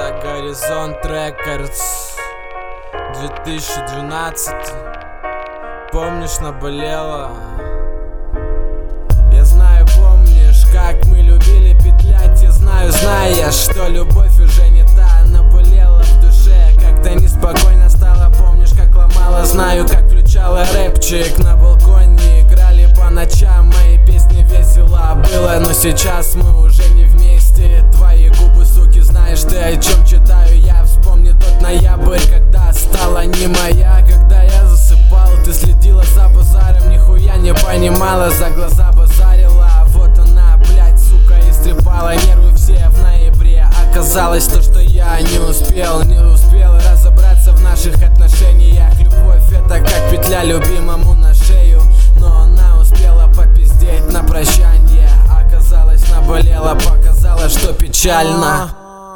Это Горизонт Рекордс 2012. Помнишь, наболело? Я знаю, помнишь, как мы любили петлять. Я знаю, зная, что любовь уже не та. Наболела в душе, как-то неспокойно стало. Помнишь, как ломала, знаю, как включала рэпчик на балконе. Играли по ночам, мои песни весело было. Но сейчас мы уже не вместе. Твои губы, суки, знаешь ты, о чем читаю я. Вспомни тот ноябрь, когда стала не моя. Когда я засыпал, ты следила за базаром. Нихуя не понимала, за глаза базарила. Вот она, блядь, сука, истрепала нервы все в ноябре. Оказалось то, что я не успел разобраться в наших отношениях. Любовь это как петля любимому на шею, но она успела попиздеть на прощанье. Оказалось, наболела, показала, что печально.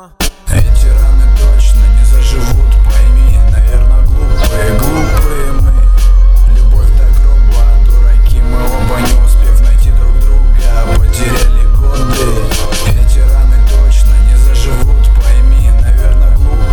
Эти раны точно не заживут, пойми, наверное, глупые мы. Любовь до гроба, дураки мы оба, не успев найти друг друга, потеряли годы. Эти раны точно не заживут, пойми, наверное,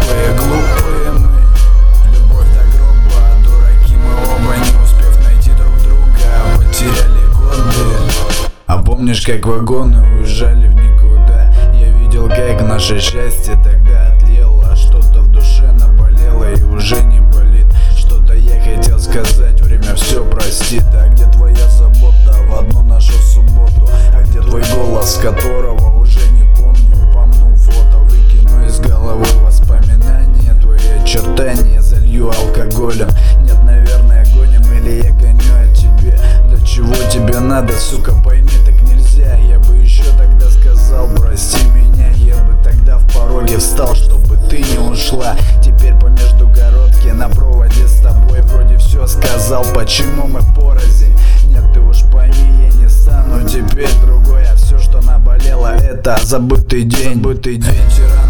глупые мы. Любовь до гроба, дураки мы оба, не успев найти друг друга, потеряли годы. А помнишь, как вагоны уезжали в никуда? Я видел, как наше счастье тогда отлело. Что-то в душе наболело и уже не болит. Что-то я хотел сказать, время все простит. А где твоя забота в одну нашу субботу? А где твой голос, которого уже не помню? Помну фото, выкину из головы воспоминания. Твои очертания залью алкоголем. Нет, наверное, гоним, или я гоню от тебе. Да чего тебе надо, сука, пойми, так нельзя. Я бы еще тогда сказал, прости меня. Я бы тогда в пороге встал, чтобы ты не ушла. Теперь по междугородке на проводе с тобой вроде все сказал. Почему мы порознь? Нет, ты уж пойми, я не стану теперь другой. А все, что наболело, это забытый день.